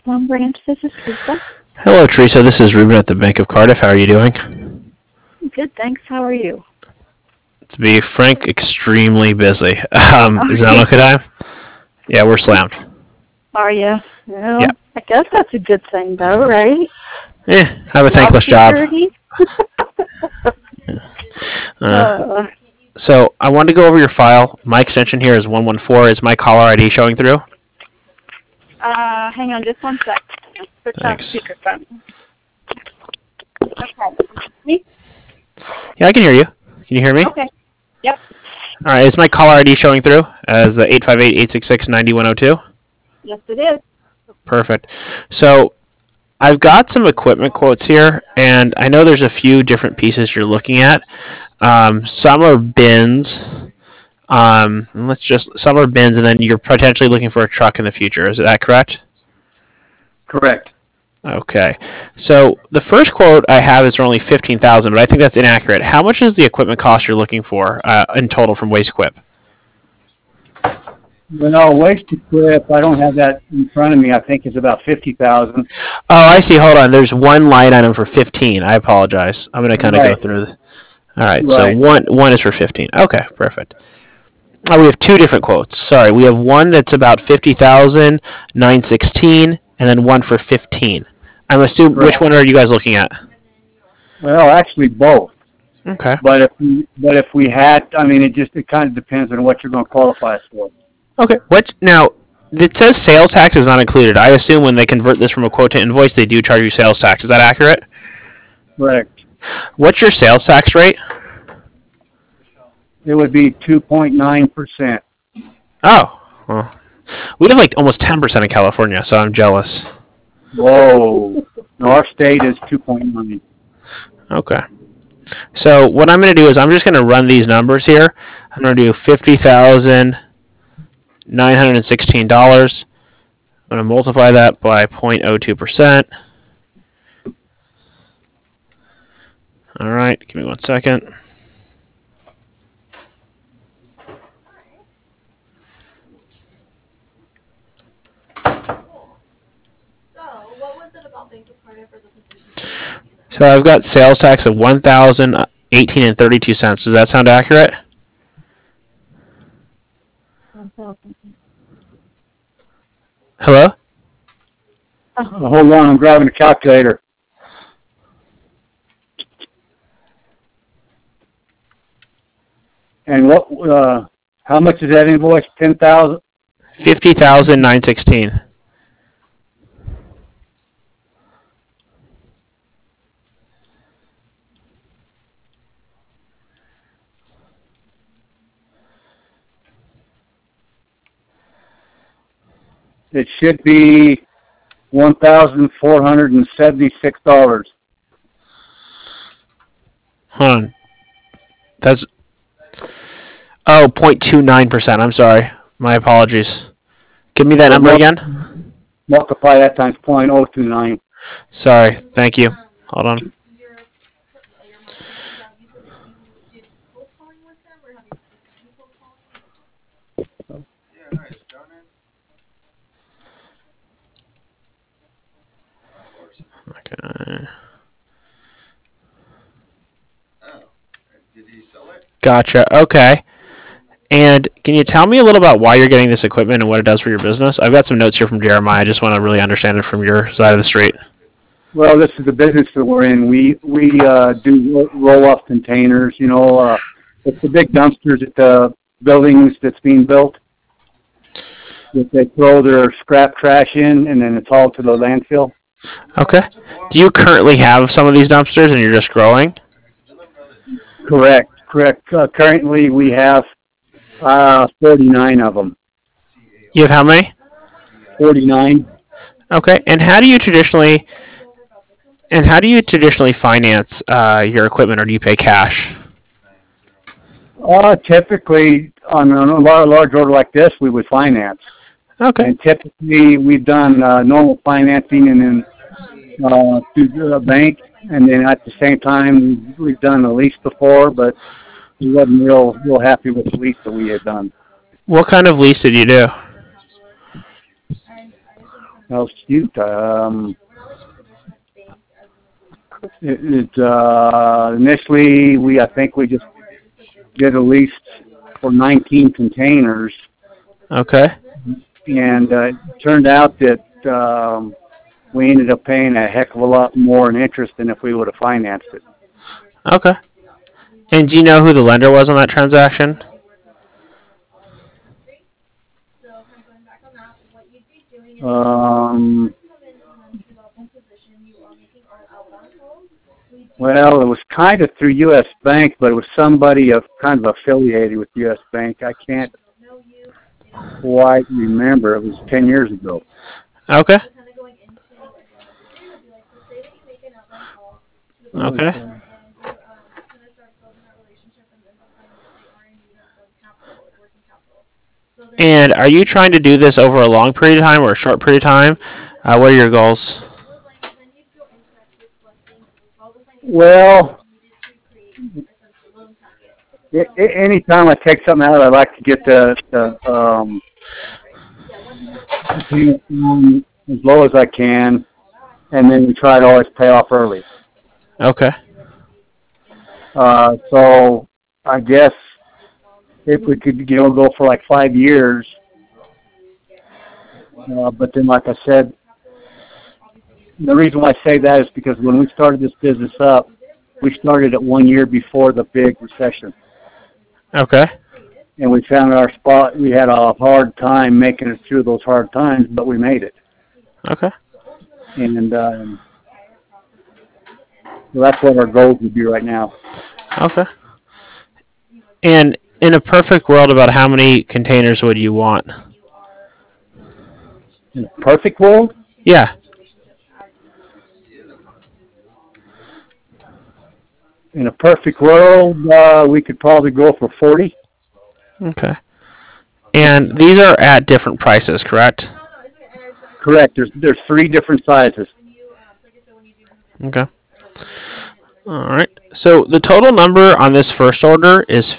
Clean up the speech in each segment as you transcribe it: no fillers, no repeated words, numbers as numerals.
Long Branch. This is Teresa. Hello, Teresa. This is Ruben at the Bank of Cardiff. How are you doing? Good, thanks. How are you? To be frank, extremely busy. Is now Okay. a good time? Yeah, we're slammed. Are you? Yeah. Well, I guess that's a good thing, though, right? I have a Job thankless job. security. Uh, uh, so I wanted to go over your file. My extension here is 114. Is my caller ID showing through? hang on just one sec. Switch off Thanks. speakerphone. Okay. Me? Yeah, I can hear you. Can you hear me? Okay. Yep. All right. Is my caller ID showing through as 858-866-9102? Yes, it is. Perfect. So I've got some equipment quotes here, and I know there's a few different pieces you're looking at. Some are bins. Some are bins, and then you're potentially looking for a truck in the future. Is that correct? Correct. Okay. So the first quote I have is for only 15,000, but I think that's inaccurate. How much is the equipment cost you're looking for in total from Waste Equip? Well, waste equip, I don't have that in front of me. I think it's about 50,000. Oh, I see. Hold on. There's one line item for 15. I apologize. I'm going to kind of go Right. through. All right. So Right. one is for 15. Okay. Perfect. Oh, we have two different quotes. Sorry, we have one that's about 50,000, 916, and then one for 15. I'm assuming. Right. Which one are you guys looking at? Well, actually both. Okay. But if we had, I mean, it kind of depends on what you're going to qualify us for. Okay. What now? It says sales tax is not included. I assume when they convert this from a quote to invoice, they do charge you sales tax. Is that accurate? Correct. What's your sales tax rate? It would be 2.9%. Oh, well, we have like almost 10% in California, so I'm jealous. Whoa. No, our state is 2.9. Okay. So what I'm going to do is I'm just going to run these numbers here. I'm going to do $50,916. I'm going to multiply that by 0.02%. All right, give me 1 second. So I've got sales tax of $1,018.32. Does that sound accurate? Hello? Hold on, I'm grabbing a calculator. And how much is that invoice? 10,000? $50,916. It should be $1,476. Hold on. That's 0.29%. I'm sorry. My apologies. Give me that number again. Multiply that times 0.029. Sorry. Thank you. Hold on. Okay. Gotcha. Okay. And can you tell me a little about why you're getting this equipment and what it does for your business? I've got some notes here from Jeremiah. I just want to really understand it from your side of the street. Well, this is the business that we're in. We do roll-off containers. You know, it's the big dumpsters at the buildings that's being built that they throw their scrap trash in, and then it's hauled to the landfill. Okay. Do you currently have some of these dumpsters and you're just growing? Correct. Currently, we have 49 of them. You have how many? 49. Okay. And how do you traditionally finance your equipment, or do you pay cash? Typically, on a large order like this, we would finance. Okay. And typically, we've done normal financing and then through the bank, and then at the same time, we've done a lease before, but we wasn't real happy with the lease that we had done. What kind of lease did you do? Oh, shoot. Initially, I think we just did a lease for 19 containers, Okay. and it turned out that we ended up paying a heck of a lot more in interest than if we would have financed it. Okay. And do you know who the lender was on that transaction? Well, it was kind of through U.S. Bank, but it was somebody kind of affiliated with U.S. Bank. I can't quite remember. It was 10 years ago. Okay. Okay. And are you trying to do this over a long period of time or a short period of time? What are your goals? Well, anytime I take something out, I like to get the as low as I can, and then we try to always pay off early. Okay. So I guess if we could, go for like 5 years, but then, like I said, the reason why I say that is because when we started this business up, we started it 1 year before the big recession. Okay. And we found our spot. We had a hard time making it through those hard times, but we made it. Okay. And so that's what our goals would be right now. Okay. And in a perfect world, about how many containers would you want? In a perfect world? Yeah. In a perfect world, we could probably go for 40. Okay. And these are at different prices, correct? Correct. There's 3 different sizes. Okay. All right. So the total number on this first order is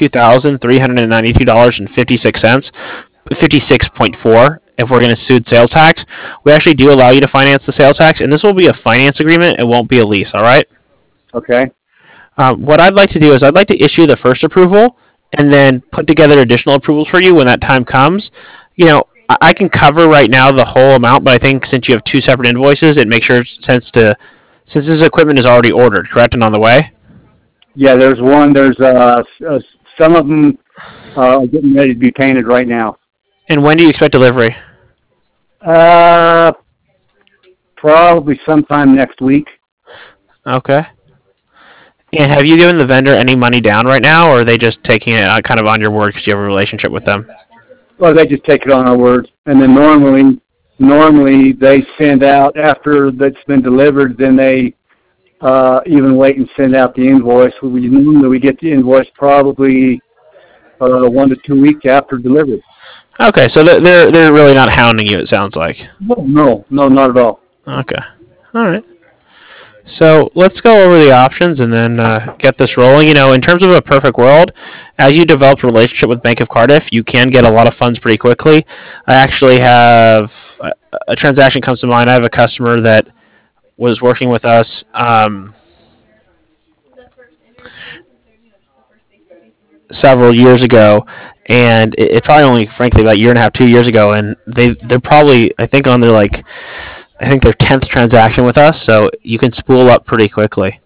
$52,392.56, 56.4. If we're going to exclude sales tax, we actually do allow you to finance the sales tax, and this will be a finance agreement. It won't be a lease. All right. Okay. What I'd like to do is I'd like to issue the first approval and then put together additional approvals for you when that time comes. I can cover right now the whole amount, but I think since you have 2 separate invoices, it makes sense to, since this equipment is already ordered, correct, and on the way? Yeah, there's one. There's some of them are getting ready to be painted right now. And when do you expect delivery? Probably sometime next week. Okay. And have you given the vendor any money down right now, or are they just taking it kind of on your word because you have a relationship with them? Well, they just take it on our word, and then normally they send out after that's been delivered. Then they even wait and send out the invoice. We get the invoice probably 1 to 2 weeks after delivery. Okay, so they're really not hounding you. It sounds like. No, not at all. Okay. All right. So let's go over the options and then get this rolling. In terms of a perfect world, as you develop a relationship with Bank of Cardiff, you can get a lot of funds pretty quickly. I actually have a transaction comes to mind. I have a customer that was working with us several years ago, and it probably only, frankly, about a year and a half, 2 years ago, and they're probably, I think, on their their 10th transaction with us, so you can spool up pretty quickly.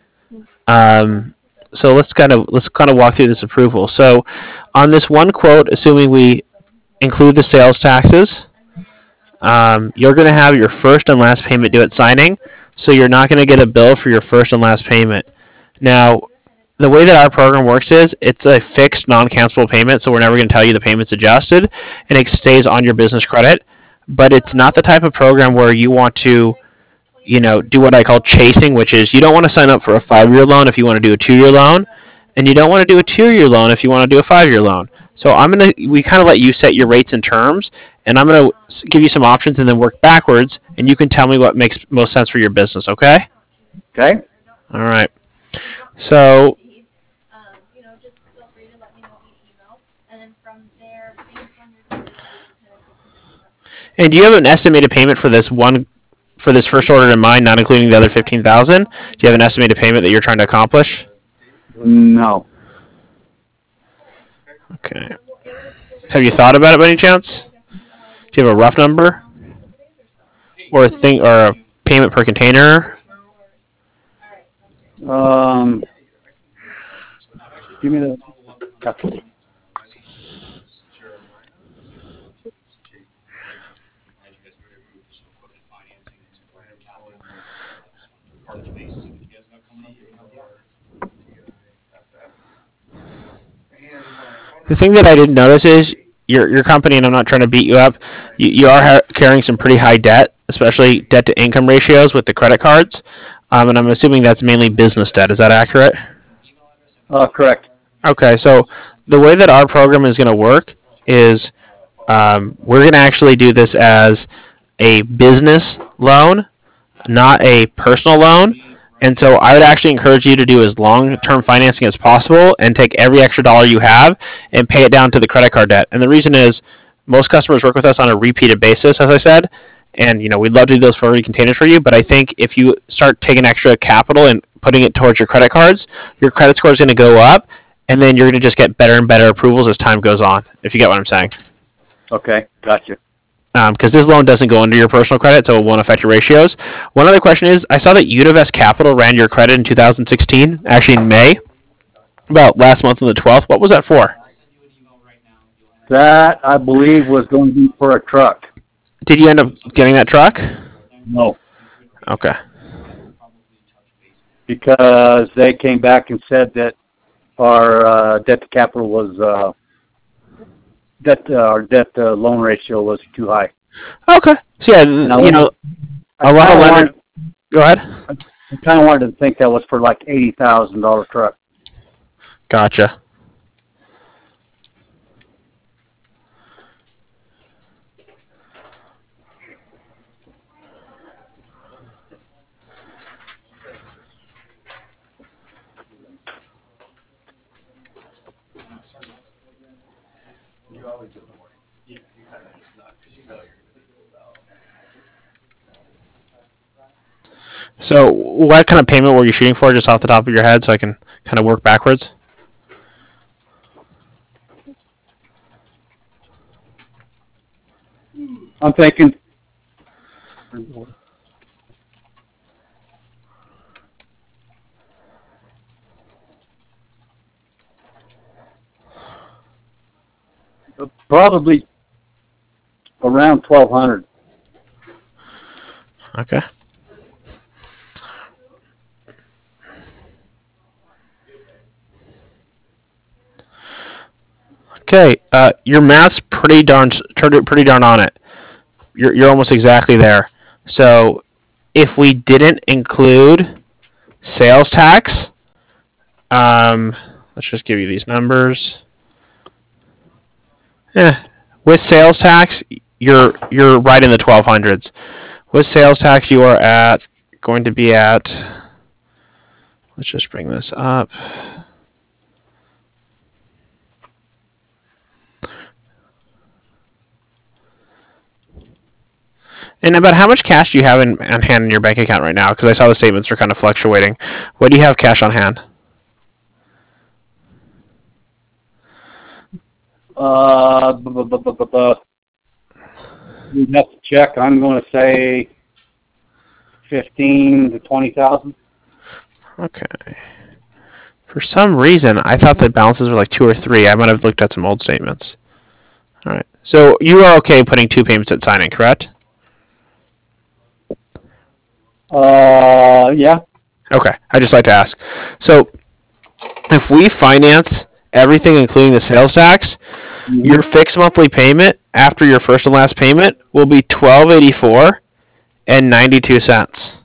So let's kind of walk through this approval. So on this one quote, assuming we include the sales taxes, you're going to have your first and last payment due at signing, so you're not going to get a bill for your first and last payment. Now, the way that our program works is it's a fixed, non-cancelable payment, so we're never going to tell you the payment's adjusted, and it stays on your business credit. But it's not the type of program where you want to, do what I call chasing, which is you don't want to sign up for a 5-year loan if you want to do a 2-year loan, and you don't want to do a 2-year loan if you want to do a 5-year loan. So we kind of let you set your rates and terms, and I'm going to give you some options and then work backwards, and you can tell me what makes most sense for your business, okay? Okay. All right. So And do you have an estimated payment for this first order in mind, not including the other 15,000? Do you have an estimated payment that you're trying to accomplish? No. Okay. Have you thought about it by any chance? Do you have a rough number? Or a payment per container? Give me the calculator. The thing that I didn't notice is your company, and I'm not trying to beat you up, you are carrying some pretty high debt, especially debt to income ratios with the credit cards. And I'm assuming that's mainly business debt. Is that accurate? Correct. Okay, so the way that our program is going to work is we're going to actually do this as a business loan, not a personal loan. And so I would actually encourage you to do as long-term financing as possible and take every extra dollar you have and pay it down to the credit card debt. And the reason is most customers work with us on a repeated basis, as I said. And, we'd love to do those 40 containers for you. But I think if you start taking extra capital and putting it towards your credit cards, your credit score is going to go up. And then you're going to just get better and better approvals as time goes on, if you get what I'm saying. Okay, gotcha. Because this loan doesn't go under your personal credit, so it won't affect your ratios. One other question is, I saw that Univest Capital ran your credit in 2016, actually in May, about last month on the 12th. What was that for? That, I believe, was going to be for a truck. Did you end up getting that truck? No. Okay. Because they came back and said that our debt to capital was our debt to loan ratio was too high. Okay. So yeah, a lot of lenders. Go ahead. I kind of wanted to think that was for like $80,000 truck. Gotcha. So what kind of payment were you shooting for, just off the top of your head, so I can kind of work backwards? I'm thinking probably around 1,200. Okay. Okay, your math's pretty darn on it. You're almost exactly there. So, if we didn't include sales tax, let's just give you these numbers. With sales tax, you're right in the 1,200s. With sales tax, you are going to be at. Let's just bring this up. And about how much cash do you have on hand in your bank account right now? Because I saw the statements are kind of fluctuating. What do you have cash on hand? You'd have to check. I'm going to say 15 to 20,000. Okay. For some reason, I thought the balances were like 2 or 3. I might have looked at some old statements. All right. So you are okay putting 2 payments at signing, correct? Yeah. Okay. I just like to ask. So if we finance everything, including the sales tax, your fixed monthly payment after your first and last payment will be $1,284 and 92 cents.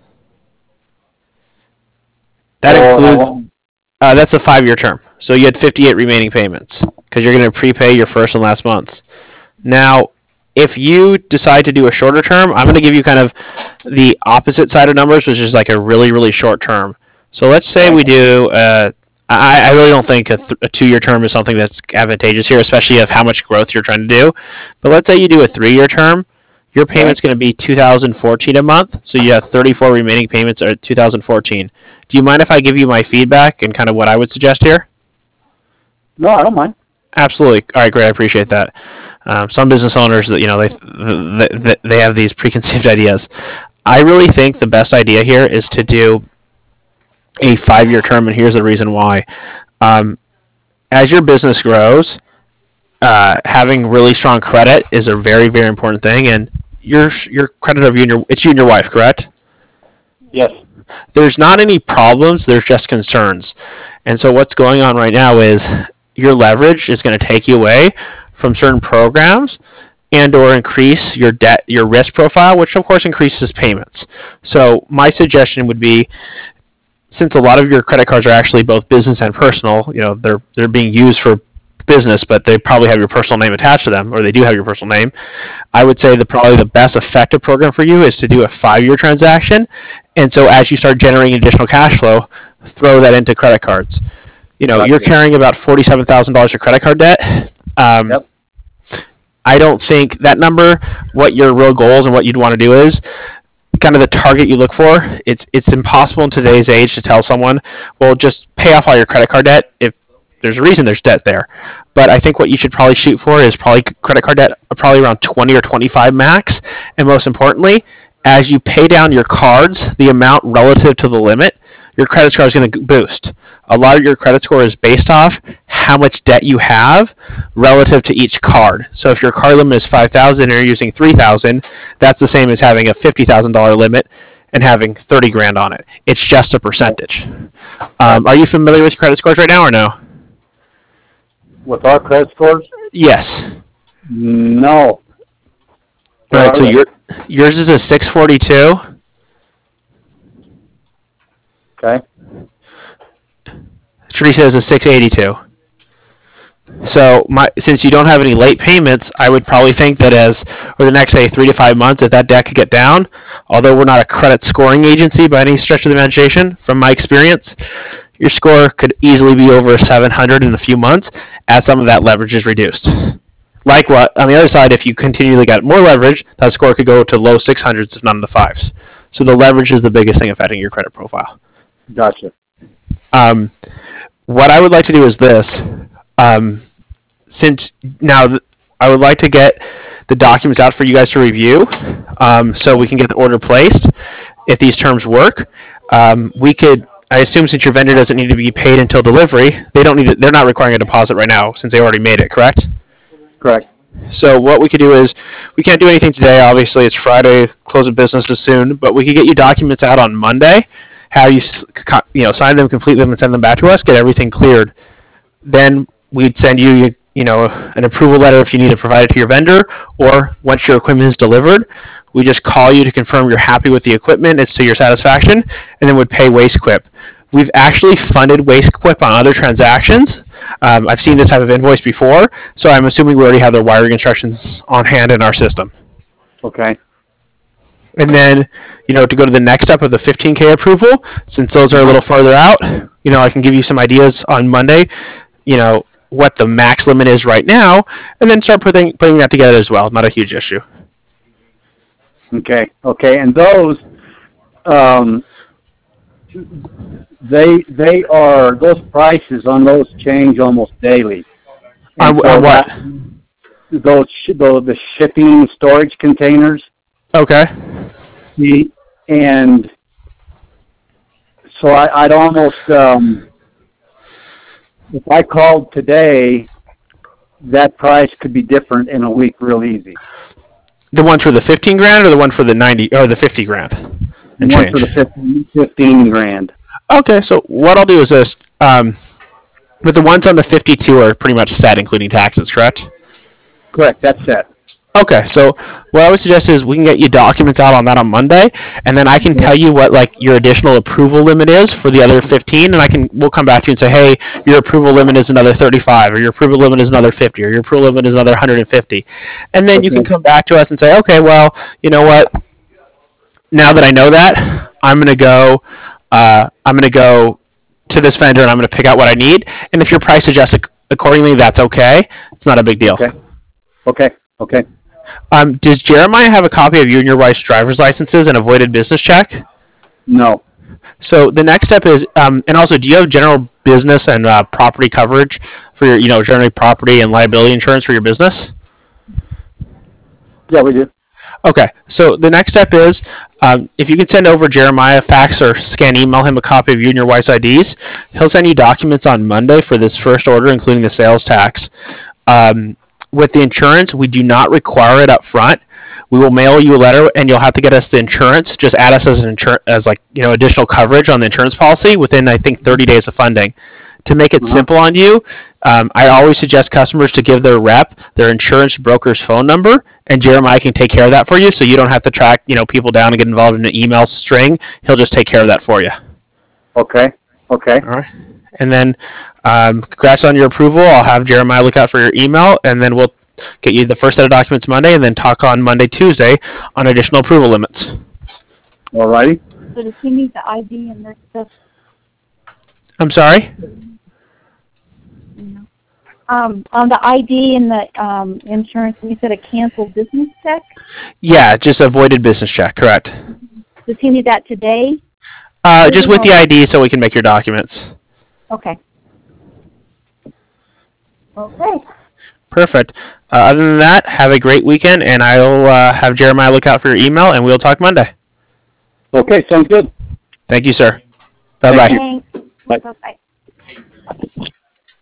That includes. That's a 5-year term. So you had 58 remaining payments because you're going to prepay your first and last months. Now, if you decide to do a shorter term, I'm going to give you kind of the opposite side of numbers, which is like a really, really short term. So let's say we do. I really don't think a 2-year term is something that's advantageous here, especially of how much growth you're trying to do. But let's say you do a 3-year term. Your payment's going to be $2,014 a month, so you have 34 remaining payments are $2,014. Do you mind if I give you my feedback and kind of what I would suggest here? No, I don't mind. Absolutely. All right, great. I appreciate that. Some business owners, they have these preconceived ideas. I really think the best idea here is to do a 5-year term, and here's the reason why. As your business grows, having really strong credit is a very, very important thing, and your credit of it's you and your wife, correct? Yes. There's not any problems, there's just concerns. And so what's going on right now is your leverage is going to take you away from certain programs and or increase your debt, your risk profile, which of course increases payments. So my suggestion would be, since a lot of your credit cards are actually both business and personal, they're being used for business, but they probably have your personal name attached to them, or they do have your personal name. I would say probably the best effective program for you is to do a 5-year transaction. And so as you start generating additional cash flow, throw that into credit cards. You're carrying about $47,000 of credit card debt. Yep. I don't think that number, what your real goals and what you'd want to do is, kind of the target you look for. It's impossible in today's age to tell someone, well, just pay off all your credit card debt if there's a reason there's debt there. But I think what you should probably shoot for is probably credit card debt probably around 20 or 25 max. And most importantly, as you pay down your cards, the amount relative to the limit, your credit score is going to boost. A lot of your credit score is based off how much debt you have relative to each card. So if your card limit is $5,000 and you're using $3,000, that's the same as having a $50,000 limit and having $30,000 on it. It's just a percentage. Are you familiar with your credit scores right now or no? With our credit scores? Yes. No. All right, so yours is a 642. Okay. Teresa is a 682. So since you don't have any late payments, I would probably think that over the next, say, 3 to 5 months, if that debt could get down, although we're not a credit scoring agency by any stretch of the imagination, from my experience, your score could easily be over 700 in a few months as some of that leverage is reduced. Like what, on the other side, if you continually got more leverage, that score could go to low 600s if not in the 5s. So the leverage is the biggest thing affecting your credit profile. Gotcha. What I would like to do is this. Since now I would like to get the documents out for you guys to review, so we can get the order placed. If these terms work, we could. I assume since your vendor doesn't need to be paid until delivery, they're not requiring a deposit right now since they already made it. Correct? Correct. So what we could do is, we can't do anything today. Obviously, it's Friday. Close of business is soon, but we could get you documents out on Monday. Have you sign them, complete them, and send them back to us. Get everything cleared. Then we'd send you an approval letter if you need to provide it to your vendor, or once your equipment is delivered, we just call you to confirm you're happy with the equipment, it's to your satisfaction, and then would pay WasteQuip. We've actually funded WasteQuip on other transactions. I've seen this type of invoice before, so I'm assuming we already have their wiring instructions on hand in our system. Okay. And then, to go to the next step of the 15K approval, since those are a little farther out, I can give you some ideas on Monday, what the max limit is right now, and then start putting that together as well. Not a huge issue. Okay. And those, those prices on those change almost daily. On what? The shipping storage containers. Okay. And so I'd almost, if I called today, that price could be different in a week real easy. The one for the $15,000 or the one for the 90 or the $50,000? The one for the $15,000. Okay, so what I'll do is this. But the ones on the 52 are pretty much set, including taxes, correct? Correct, that's set. Okay, so what I would suggest is we can get you documents out on that on Monday, and then I can tell you what your additional approval limit is for the other 15, and we'll come back to you and say, hey, your approval limit is another 35, or your approval limit is another 50, or your approval limit is another 150, and then you can come back to us and say, okay, well, you know what? Now that I know that, I'm gonna go to this vendor and I'm gonna pick out what I need, and if your price adjusts accordingly, that's okay. It's not a big deal. Okay. Does Jeremiah have a copy of you and your wife's driver's licenses and a voided business check? No. So the next step is, and also, do you have general business and property coverage for your, generally property and liability insurance for your business? Yeah, we do. Okay, so the next step is, if you can send over Jeremiah, fax or scan email him a copy of you and your wife's IDs, he'll send you documents on Monday for this first order, including the sales tax. With the insurance, we do not require it up front. We will mail you a letter, and you'll have to get us the insurance. Just add us as additional coverage on the insurance policy within, I think, 30 days of funding. To make it simple on you, I always suggest customers to give their rep their insurance broker's phone number, and Jeremiah can take care of that for you, so you don't have to track people down and get involved in an email string. He'll just take care of that for you. Okay. All right. And then, congrats on your approval. I'll have Jeremiah look out for your email, and then we'll get you the first set of documents Monday, and then talk on Monday, Tuesday on additional approval limits. All righty. So does he need the ID and this stuff? I'm sorry? No. On the ID and the insurance, you said a canceled business check? Yeah, just a voided business check, correct. Does he need that today? Just with the ID so we can make your documents. Okay. Okay. Perfect. Other than that, have a great weekend, and I'll have Jeremiah look out for your email, and we'll talk Monday. Okay, sounds good. Thank you, sir. Bye-bye. Thanks. Bye. Bye-bye.